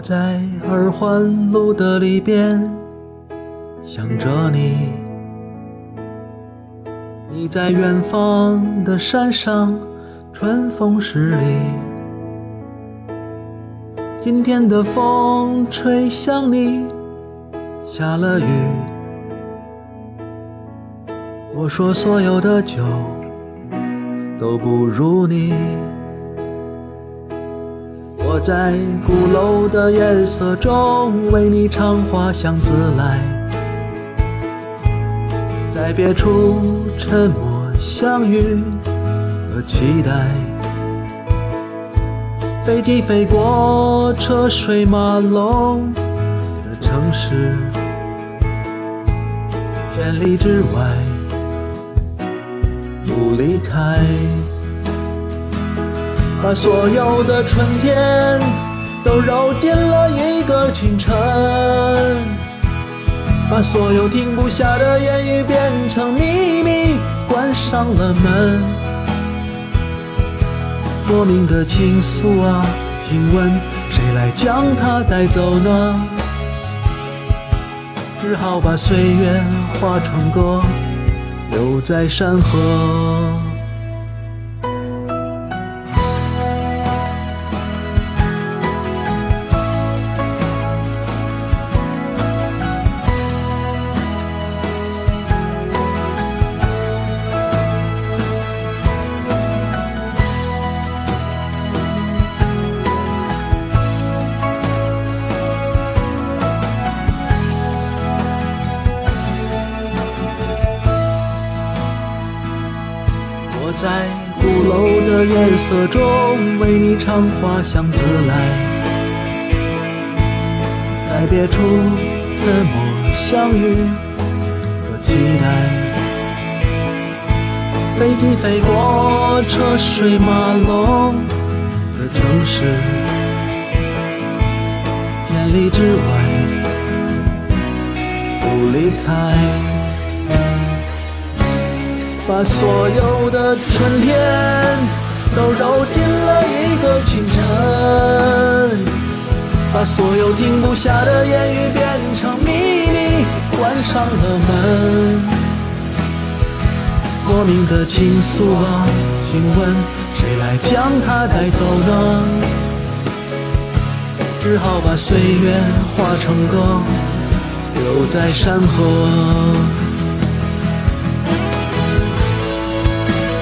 在二环路的里边想着你，你在远方的山上春风十里，今天的风吹向你，下了雨。我说所有的酒都不如你，我在鼓楼的夜色中为你唱花香自来，在别处沉默相遇和期待，飞机飞过车水马龙的城市，千里之外不离开，把所有的春天都揉进了一个清晨，把所有停不下的言语变成秘密，关上了门。莫名的情愫啊，请问谁来将它带走呢？只好把岁月化成歌，留在山河。我在鼓楼的夜色中为你唱花香自来，在别处沉默相遇和期待，飞机飞过车水马龙的城市，千里之外不离开，把所有的春天都揉进了一个清晨，把所有停不下的言语变成秘密，关上了门。莫名的情愫啊，请问谁来将它带走呢？只好把岁月化成歌，留在山河。